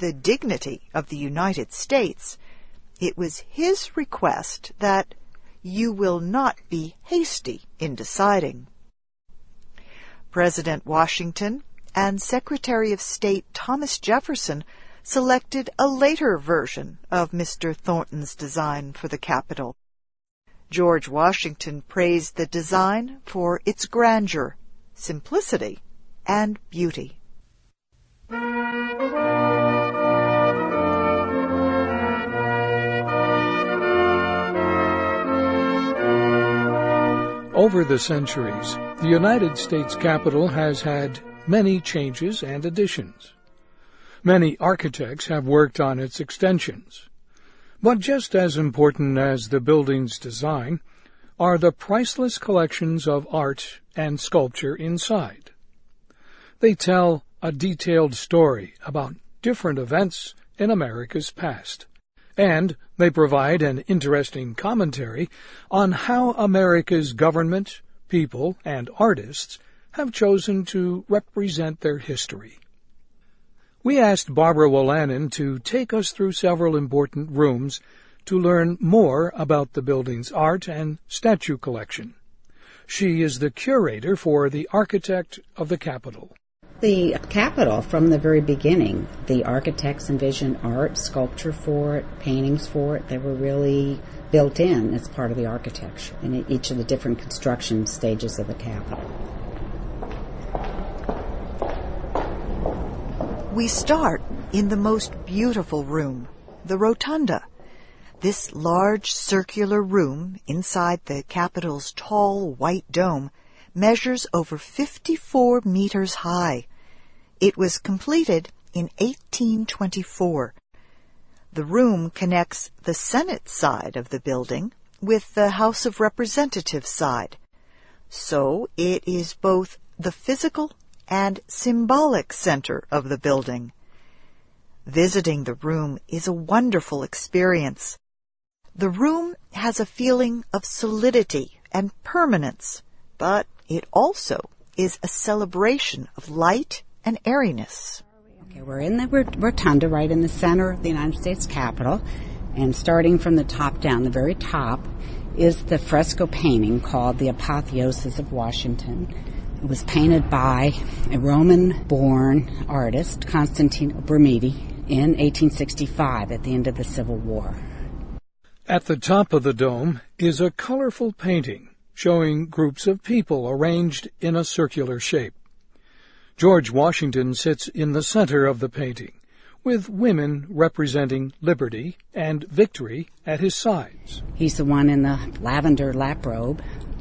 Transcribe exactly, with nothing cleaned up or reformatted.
the dignity of the United States, it was his request that you will not be hasty in deciding. President Washington and Secretary of State Thomas Jefferson selected a later version of Mister Thornton's design for the Capitol. George Washington praised the design for its grandeur, simplicity, and beauty. Over the centuries, the United States Capitol has had many changes and additions. Many architects have worked on its extensions. But just as important as the building's design are the priceless collections of art and sculpture inside. They tell a detailed story about different events in America's past, and they provide an interesting commentary on how America's government, people, and artists have chosen to represent their history. We asked Barbara Wolanin to take us through several important rooms to learn more about the building's art and statue collection. She is the curator for the Architect of the Capitol. The Capitol, from the very beginning, the architects envisioned art, sculpture for it, paintings for it. They were really built in as part of the architecture in each of the different construction stages of the Capitol. We start in the most beautiful room, the Rotunda. This large circular room inside the Capitol's tall white dome measures over fifty-four meters high. It was completed in eighteen twenty-four. The room connects the Senate side of the building with the House of Representatives side. So it is both the physical and symbolic center of the building. Visiting the room is a wonderful experience. The room has a feeling of solidity and permanence, but it also is a celebration of light and airiness. Okay, we're in the rotunda right in the center of the United States Capitol, and starting from the top down, the very top, is the fresco painting called The Apotheosis of Washington. It was painted by a Roman-born artist, Constantine Brumidi, in eighteen sixty-five at the end of the Civil War. At the top of the dome is a colorful painting showing groups of people arranged in a circular shape. George Washington sits in the center of the painting, with women representing liberty and victory at his sides. He's the one in the lavender lap robe